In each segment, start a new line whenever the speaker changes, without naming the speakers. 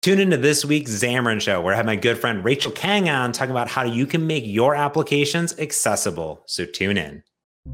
Tune into this week's Xamarin Show, where I have my good friend Rachel Kang on talking about how you can make your applications accessible. So tune in.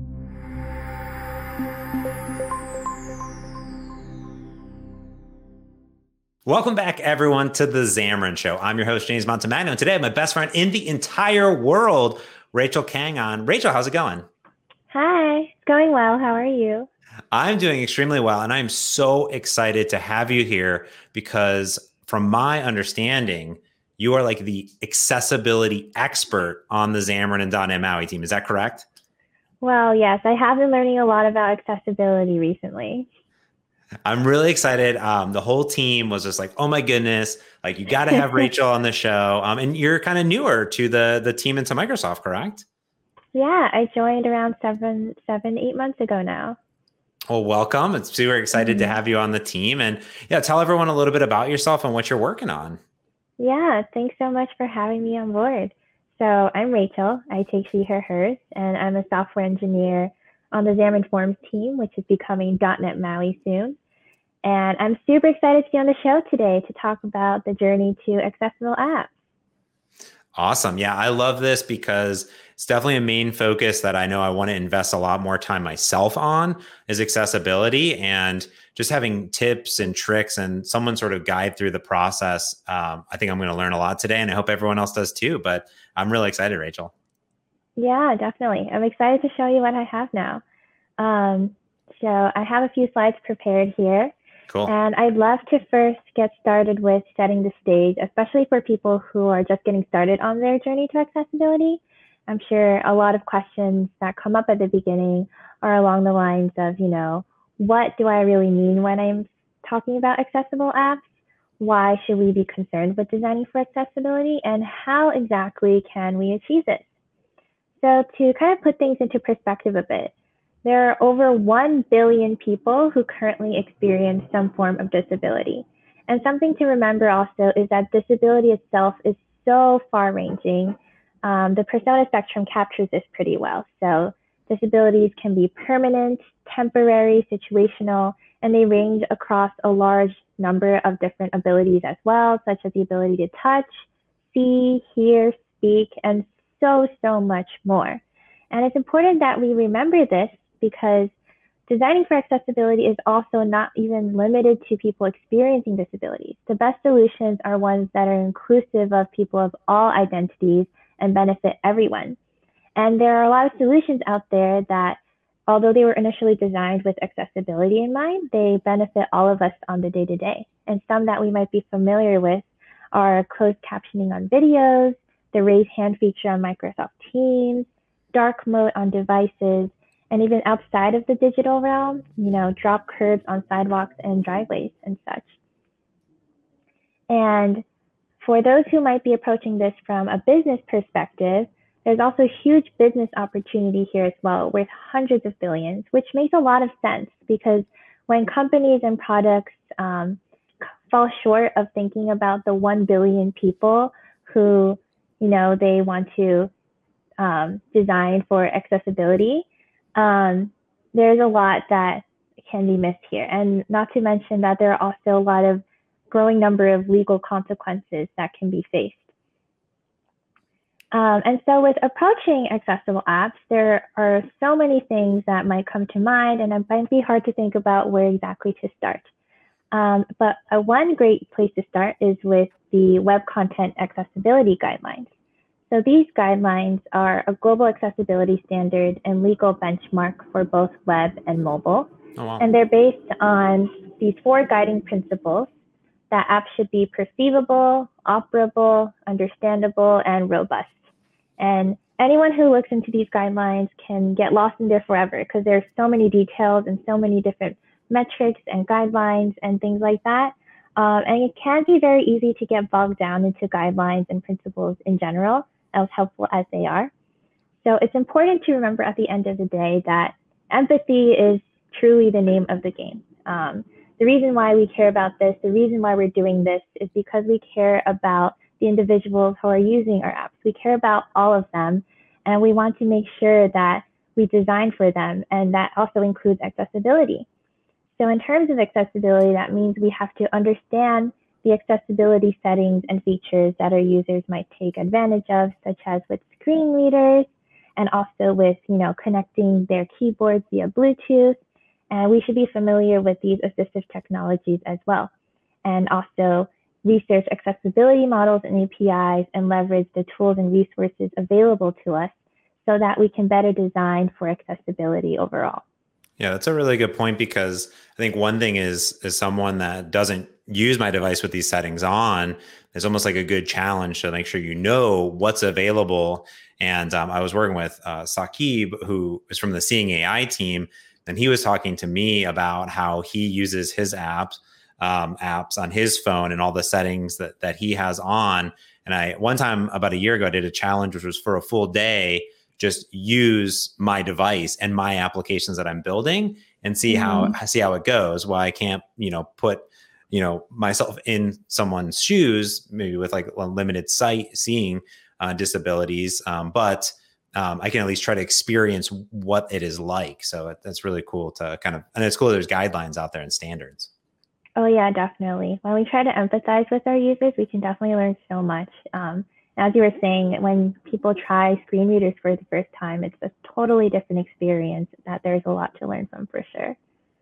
Welcome back, everyone, to the Xamarin Show. I'm your host, James Montemagno, and today I have my best friend in the entire world, Rachel Kang on. Rachel, how's it going?
Hi, it's going well. How are you?
I'm doing extremely well, and I'm so excited to have you here because from my understanding, you are like the accessibility expert on the Xamarin and .NET MAUI team. Is that correct?
Well, yes, I have been learning a lot about accessibility recently.
I'm really excited. The whole team was just like, "Oh my goodness! Like you got to have Rachel on the show." And you're kind of newer to the team into Microsoft, correct?
Yeah, I joined around 8 months ago now.
Well, welcome. It's super excited to have you on the team. And yeah, tell everyone a little bit about yourself and what you're working on.
Yeah, thanks so much for having me on board. So I'm Rachel. I take she, her, hers, and I'm a software engineer on the Xamarin Forms team, which is becoming .NET MAUI soon. And I'm super excited to be on the show today to talk about the journey to accessible apps.
Awesome. Yeah, I love this because it's definitely a main focus that I know I want to invest a lot more time myself on is accessibility and just having tips and tricks and someone sort of guide through the process. I think I'm going to learn a lot today, and I hope everyone else does too. But I'm really excited, Rachel.
Yeah, definitely. I'm excited to show you what I have now. So I have a few slides prepared here.
Cool.
And I'd love to first get started with setting the stage, especially for people who are just getting started on their journey to accessibility. I'm sure a lot of questions that come up at the beginning are along the lines of, what do I really mean when I'm talking about accessible apps? Why should we be concerned with designing for accessibility? And how exactly can we achieve this? So to kind of put things into perspective a bit, there are over 1 billion people who currently experience some form of disability. And something to remember also is that disability itself is so far ranging. The persona spectrum captures this pretty well. So disabilities can be permanent, temporary, situational, and they range across a large number of different abilities as well, such as the ability to touch, see, hear, speak, and so much more. And it's important that we remember this because designing for accessibility is also not even limited to people experiencing disabilities. The best solutions are ones that are inclusive of people of all identities and benefit everyone. And there are a lot of solutions out there that, although they were initially designed with accessibility in mind, they benefit all of us on the day-to-day. And some that we might be familiar with are closed captioning on videos, the raise hand feature on Microsoft Teams, dark mode on devices, and even outside of the digital realm, drop curbs on sidewalks and driveways and such. And for those who might be approaching this from a business perspective, there's also huge business opportunity here as well, worth hundreds of billions, which makes a lot of sense because when companies and products fall short of thinking about the 1 billion people who, they want to design for accessibility, there's a lot that can be missed here. And not to mention that there are also a lot of growing number of legal consequences that can be faced. And so with approaching accessible apps, there are so many things that might come to mind, and it might be hard to think about where exactly to start. But one great place to start is with the Web Content Accessibility Guidelines. So these guidelines are a global accessibility standard and legal benchmark for both web and mobile.
Oh, wow.
And they're based on these 4 guiding principles that apps should be perceivable, operable, understandable, and robust. And anyone who looks into these guidelines can get lost in there forever because there's so many details and so many different metrics and guidelines and things like that. And it can be very easy to get bogged down into guidelines and principles in general, as helpful as they are. So it's important to remember at the end of the day that empathy is truly the name of the game. The reason why we care about this, the reason why we're doing this is because we care about the individuals who are using our apps. We care about all of them, and we want to make sure that we design for them, and that also includes accessibility. So in terms of accessibility, that means we have to understand the accessibility settings and features that our users might take advantage of, such as with screen readers and also with, connecting their keyboards via Bluetooth. And we should be familiar with these assistive technologies as well. And also research accessibility models and APIs and leverage the tools and resources available to us so that we can better design for accessibility overall.
Yeah, that's a really good point, because I think one thing is someone that doesn't use my device with these settings on, it's almost like a good challenge to make sure you know what's available. And I was working with Saqib, who is from the Seeing AI team, and he was talking to me about how he uses his apps on his phone and all the settings that he has on. And one time about a year ago, I did a challenge, which was for a full day, just use my device and my applications that I'm building and see how it goes. Well, I can't, put, myself in someone's shoes, maybe with like a limited sight seeing disabilities. But I can at least try to experience what it is like. So that's really cool to and it's cool there's guidelines out there and standards.
Oh yeah, definitely. When we try to empathize with our users, we can definitely learn so much. As you were saying, when people try screen readers for the first time, it's a totally different experience that there's a lot to learn from for sure.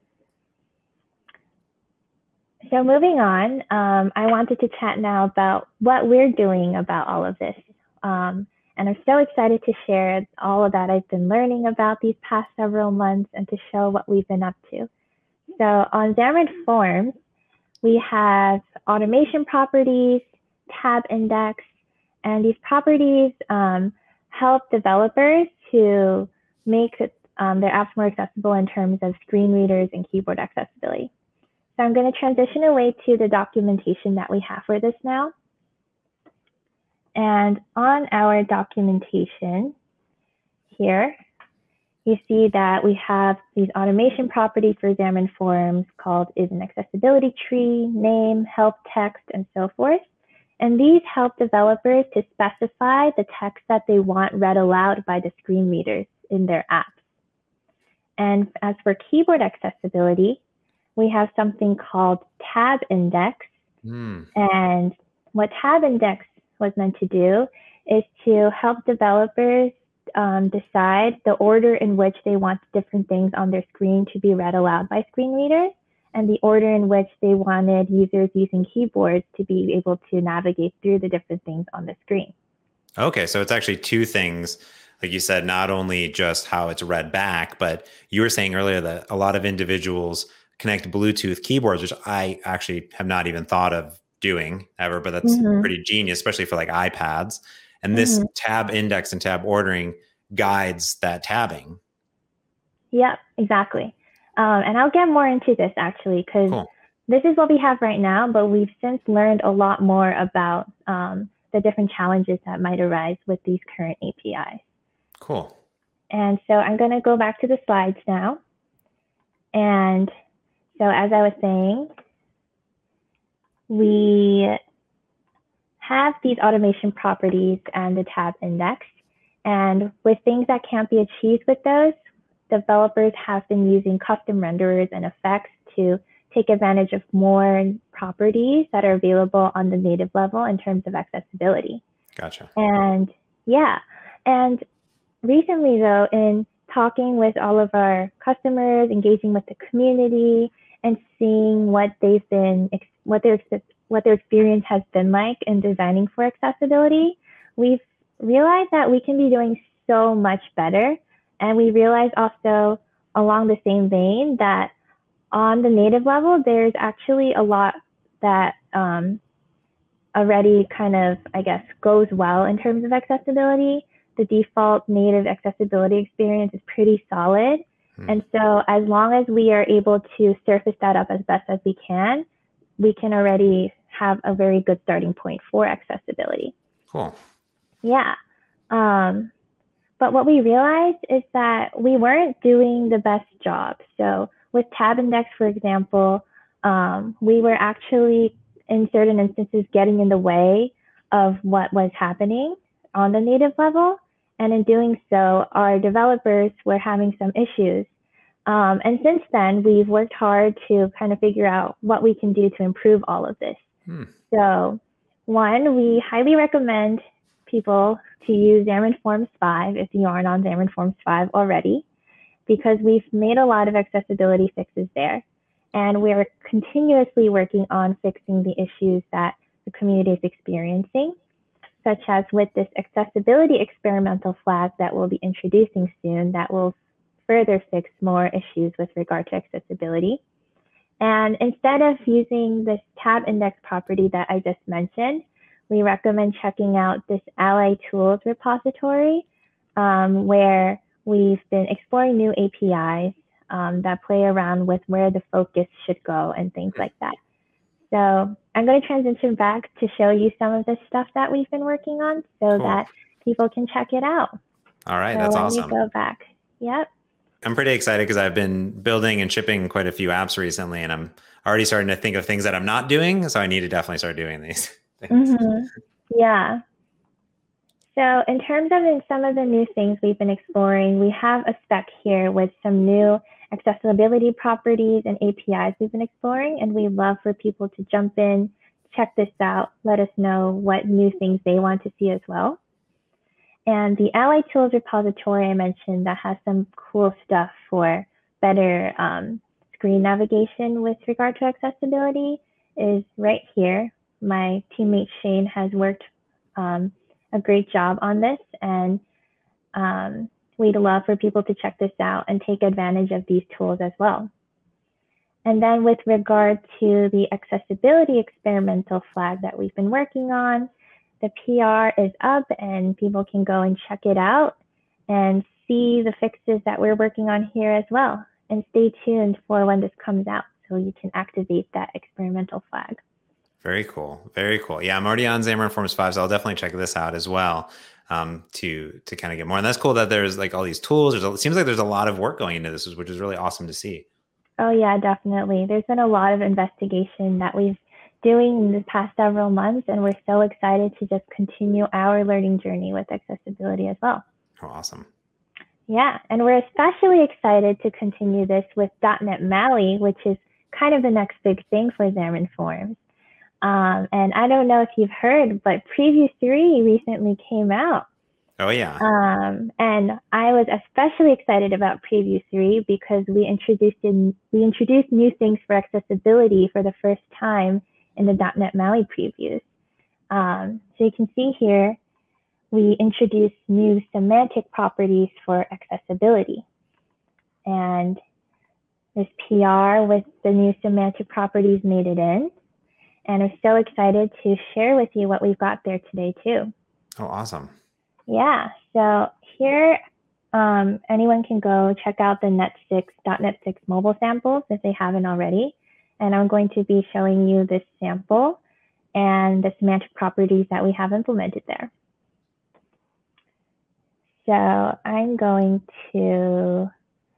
So moving on, I wanted to chat now about what we're doing about all of this. And I'm so excited to share all of that I've been learning about these past several months and to show what we've been up to. So on Xamarin Forms, we have automation properties, tab index, and these properties help developers to make their apps more accessible in terms of screen readers and keyboard accessibility. So I'm going to transition away to the documentation that we have for this now. And on our documentation here, you see that we have these automation properties for Xamarin Forms called is an accessibility tree, name, help text, and so forth. And these help developers to specify the text that they want read aloud by the screen readers in their apps. And as for keyboard accessibility, we have something called tab index. And what tab index was meant to do is to help developers decide the order in which they want different things on their screen to be read aloud by screen readers, and the order in which they wanted users using keyboards to be able to navigate through the different things on the screen.
Okay, so it's actually two things, like you said, not only just how it's read back, but you were saying earlier that a lot of individuals connect Bluetooth keyboards, which I actually have not even thought of doing ever, but that's pretty genius, especially for like iPads. And this tab index and tab ordering guides that tabbing.
Yep, exactly. And I'll get more into this actually, because this is what we have right now, but we've since learned a lot more about the different challenges that might arise with these current APIs.
Cool.
And so I'm going to go back to the slides now. And so as I was saying, we have these automation properties and the tab index. And with things that can't be achieved with those, developers have been using custom renderers and effects to take advantage of more properties that are available on the native level in terms of accessibility.
Gotcha.
And yeah, and recently though, in talking with all of our customers, engaging with the community, and seeing what their experience has been like in designing for accessibility, we've realized that we can be doing so much better. And we realized also along the same vein that on the native level, there's actually a lot that already kind of, I guess, goes well in terms of accessibility. The default native accessibility experience is pretty solid. And so as long as we are able to surface that up as best as we can already have a very good starting point for accessibility.
Cool.
Yeah. But what we realized is that we weren't doing the best job. So with tab index, for example, we were actually in certain instances getting in the way of what was happening on the native level. And in doing so, our developers were having some issues. And since then, we've worked hard to kind of figure out what we can do to improve all of this.
Hmm.
So, one, we highly recommend people to use Xamarin Forms 5 if you aren't on Xamarin Forms 5 already, because we've made a lot of accessibility fixes there. And we're continuously working on fixing the issues that the community is experiencing, such as with this accessibility experimental flag that we'll be introducing soon that will further fix more issues with regard to accessibility. And instead of using this tab index property that I just mentioned, we recommend checking out this Ally Tools repository, where we've been exploring new APIs that play around with where the focus should go and things like that. So I'm going to transition back to show you some of the stuff that we've been working on so that people can check it out.
All right,
so
that's
let
awesome.
me go back. Yep.
I'm pretty excited because I've been building and shipping quite a few apps recently, and I'm already starting to think of things that I'm not doing. So I need to definitely start doing these things.
Mm-hmm. Yeah. So in terms of some of the new things we've been exploring, we have a spec here with some new accessibility properties and APIs we've been exploring, and we love for people to jump in, check this out, let us know what new things they want to see as well. And the Ally Tools repository I mentioned that has some cool stuff for better screen navigation with regard to accessibility is right here. My teammate Shane has worked a great job on this, and we'd love for people to check this out and take advantage of these tools as well. And then with regard to the accessibility experimental flag that we've been working on, the PR is up and people can go and check it out and see the fixes that we're working on here as well. And stay tuned for when this comes out so you can activate that experimental flag.
Very cool. Very cool. Yeah, I'm already on Xamarin Forms 5, so I'll definitely check this out as well to kind of get more. And that's cool that there's like all these tools. It seems like there's a lot of work going into this, which is really awesome to see.
Oh yeah, definitely. There's been a lot of investigation that we've doing in the past several months, and we're so excited to just continue our learning journey with accessibility as well.
Oh, awesome.
Yeah, and we're especially excited to continue this with .NET MAUI, which is kind of the next big thing for Xamarin Forms. And I don't know if you've heard, but Preview 3 recently came out.
Oh, yeah.
And I was especially excited about Preview 3 because we introduced new things for accessibility for the first time in the .NET MAUI previews. So you can see here, we introduced new semantic properties for accessibility. And this PR with the new semantic properties made it in. And I'm so excited to share with you what we've got there today too.
Oh, awesome.
Yeah, so here, anyone can go check out the .NET 6 mobile samples if they haven't already. And I'm going to be showing you this sample and the semantic properties that we have implemented there. So I'm going to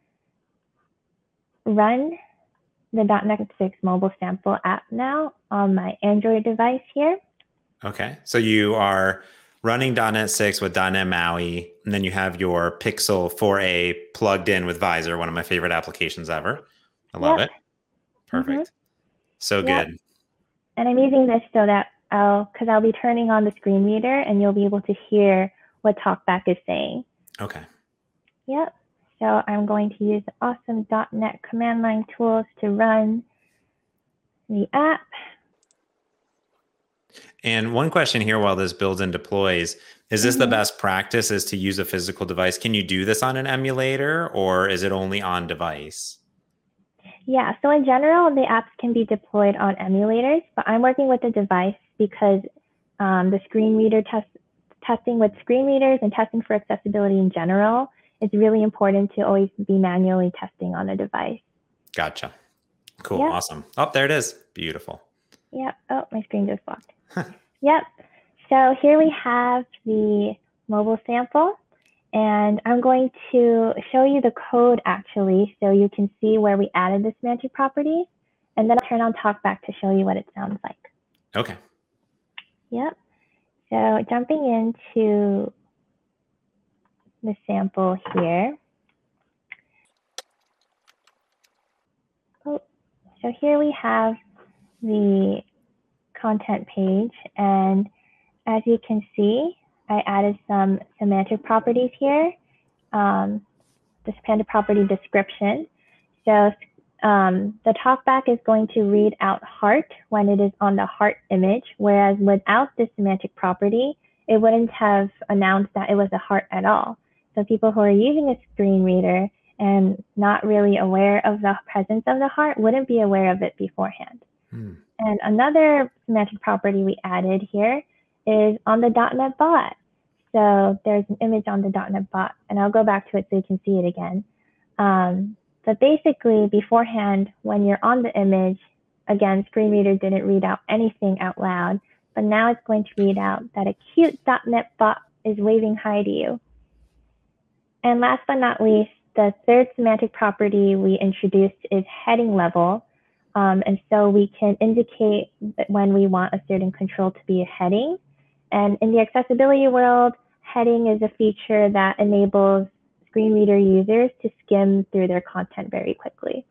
run the .NET 6 mobile sample app now on my Android device here.
Okay, so you are running .NET 6 with .NET MAUI, and then you have your Pixel 4a plugged in with Visor, one of my favorite applications ever. I love it. Perfect. So good.
And I'm using this so that I'll be turning on the screen reader and you'll be able to hear what TalkBack is saying.
Okay.
Yep. So I'm going to use the awesome .NET command line tools to run the app.
And one question here while this builds and deploys, is this the best practice is to use a physical device? Can you do this on an emulator or is it only on device?
Yeah, so in general, the apps can be deployed on emulators, but I'm working with a device because the screen reader testing with screen readers and testing for accessibility in general, it's really important to always be manually testing on a device.
Gotcha. Cool. Yep. Awesome. Oh, there it is. Beautiful.
Yep. Oh, my screen just blocked. Yep. So here we have the mobile sample, and I'm going to show you the code actually so you can see where we added the semantic properties, and then I'll turn on TalkBack to show you what it sounds like.
Okay.
Yep. So jumping into the sample here. Oh, so here we have the content page. And as you can see, I added some semantic properties here. The semantic property description. So the talkback is going to read out heart when it is on the heart image, whereas without this semantic property, it wouldn't have announced that it was a heart at all. So people who are using a screen reader and not really aware of the presence of the heart wouldn't be aware of it beforehand. And another semantic property we added here is on the .NET bot. So there's an image on the .NET bot, and I'll go back to it so you can see it again. But basically, beforehand, when you're on the image, again, screen reader didn't read out anything out loud, but now it's going to read out that a cute .NET bot is waving hi to you. And last but not least, the third semantic property we introduced is heading level. And so we can indicate that when we want a certain control to be a heading. And in the accessibility world, heading is a feature that enables screen reader users to skim through their content very quickly.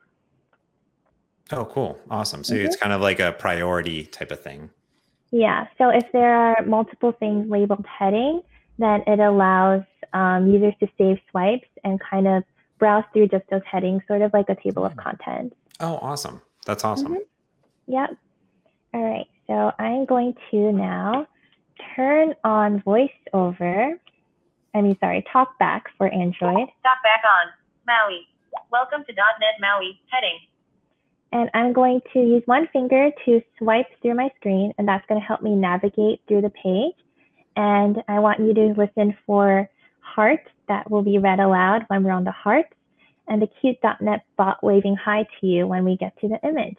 Oh, cool. Awesome. So it's kind of like a priority type of thing.
Yeah. So if there are multiple things labeled heading, then it allows users to save swipes and kind of browse through just those headings, sort of like a table of contents.
Oh, awesome. That's awesome.
Yep. All right. So I'm going to now turn on VoiceOver. TalkBack for Android.
TalkBack on. Maui. Welcome to .NET Maui. Heading.
And I'm going to use one finger to swipe through my screen, and that's going to help me navigate through the page. And I want you to listen for heart that will be read aloud when we're on the heart, and the cute .NET bot waving hi to you when we get to the image.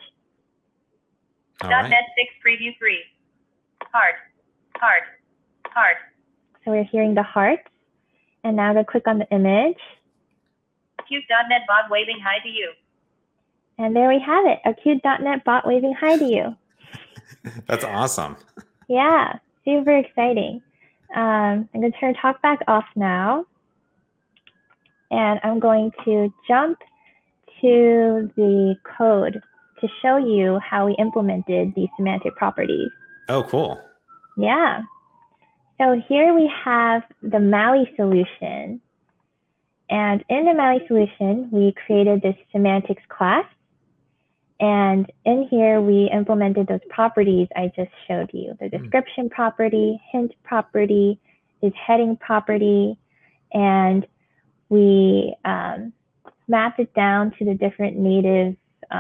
.NET 6 Preview 3. Heart. Heart. Heart.
So we're hearing the heart. And now I'm going to click on the image.
Cute .NET bot waving hi to you.
And there we have it, a cute .NET bot waving hi to you.
That's awesome.
Yeah, super exciting. I'm going to turn TalkBack off now. And I'm going to jump to the code to show you how we implemented these semantic properties.
Oh, cool.
Yeah. So here we have the Maui solution. And in the Maui solution, we created this semantics class. And in here, we implemented those properties I just showed you. The description property, hint property, is heading property, and we mapped it down to the different native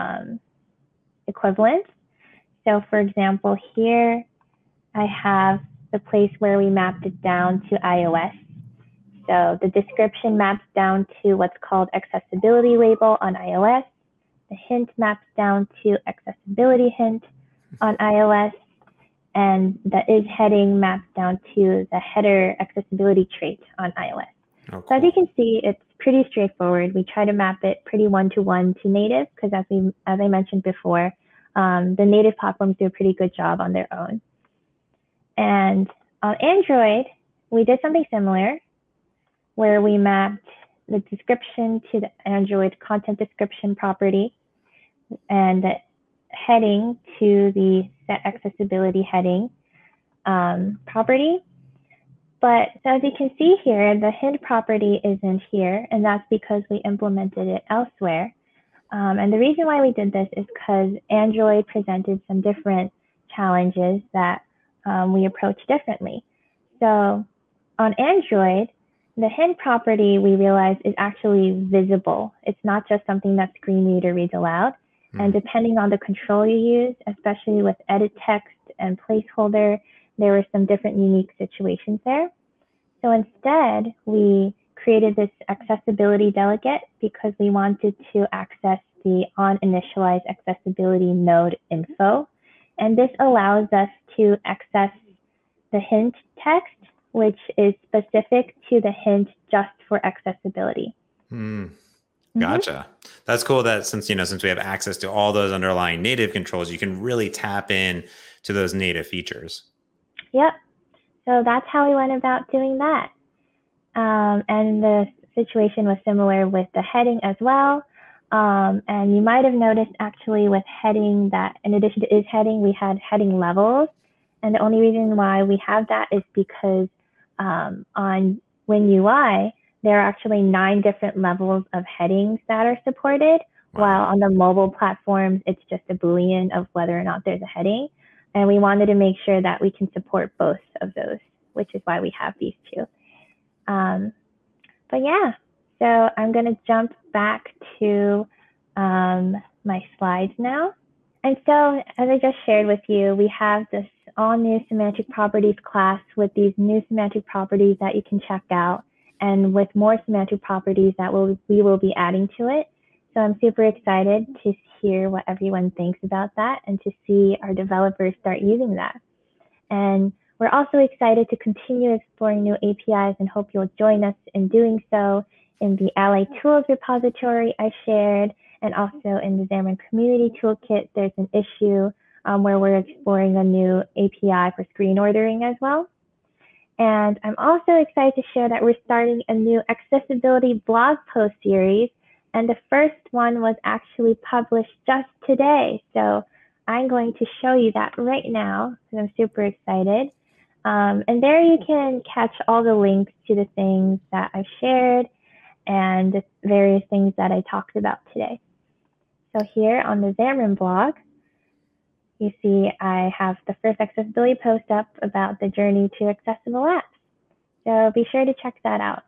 equivalents. So for example, here I have the place where we mapped it down to iOS. So the description maps down to what's called accessibility label on iOS. The hint maps down to accessibility hint on iOS. And the is heading maps down to the header accessibility trait on iOS. Oh, cool. So as you can see, it's pretty straightforward. We try to map it pretty one-to-one to native because as I mentioned before, the native platforms do a pretty good job on their own. And on Android, we did something similar where we mapped the description to the Android content description property and the heading to the set accessibility heading property. But so as you can see here, the hint property isn't here, and that's because we implemented it elsewhere. And the reason why we did this is because Android presented some different challenges that we approach differently. So on Android, the hint property we realized is actually visible. It's not just something that screen reader reads aloud. And depending on the control you use, especially with edit text and placeholder, there were some different unique situations there. So instead, we created this accessibility delegate because we wanted to access the onInitialize accessibility node info. And this allows us to access the hint text, which is specific to the hint just for accessibility.
Gotcha. That's cool that since we have access to all those underlying native controls, you can really tap in to those native features.
Yep. So that's how we went about doing that. And the situation was similar with the heading as well. And you might have noticed actually with heading that in addition to is heading, we had heading levels. And the only reason why we have that is because on WinUI, there are actually 9 different levels of headings that are supported, while on the mobile platforms, it's just a Boolean of whether or not there's a heading. And we wanted to make sure that we can support both of those, which is why we have these two. But yeah, so I'm going to jump back to my slides now. And so, as I just shared with you, we have this all new semantic properties class with these new semantic properties that you can check out, and with more semantic properties that we will be adding to it. So I'm super excited to hear what everyone thinks about that and to see our developers start using that. And we're also excited to continue exploring new APIs and hope you'll join us in doing so in the Ally Tools repository I shared, and also in the Xamarin Community Toolkit. There's an issue where we're exploring a new API for screen ordering as well. And I'm also excited to share that we're starting a new accessibility blog post series. And the first one was actually published just today. So I'm going to show you that right now because I'm super excited. And there you can catch all the links to the things that I've shared and the various things that I talked about today. So here on the Xamarin blog, you see I have the first accessibility post up about the journey to accessible apps. So be sure to check that out.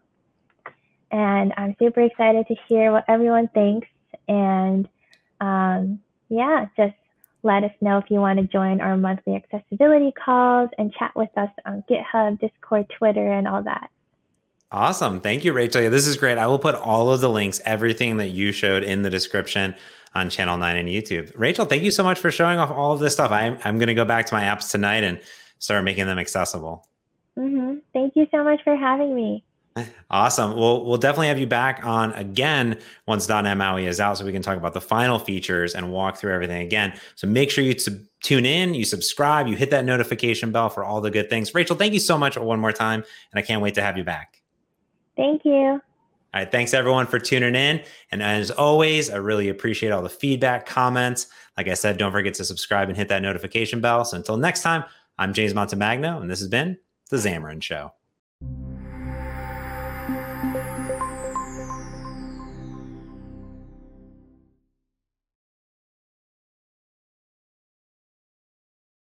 And I'm super excited to hear what everyone thinks. And yeah, just let us know if you want to join our monthly accessibility calls and chat with us on GitHub, Discord, Twitter, and all that.
Awesome. Thank you, Rachel. Yeah, this is great. I will put all of the links, everything that you showed in the description on Channel 9 and YouTube. Rachel, thank you so much for showing off all of this stuff. I'm going to go back to my apps tonight and start making them accessible.
Thank you so much for having me.
Awesome. Well, we'll definitely have you back on again once .NET MAUI is out so we can talk about the final features and walk through everything again. So make sure you tune in, you subscribe, you hit that notification bell for all the good things. Rachel, thank you so much one more time, and I can't wait to have you back.
Thank you.
All right. Thanks, everyone, for tuning in. And as always, I really appreciate all the feedback, comments. Like I said, don't forget to subscribe and hit that notification bell. So until next time, I'm James Montemagno, and this has been The Xamarin Show.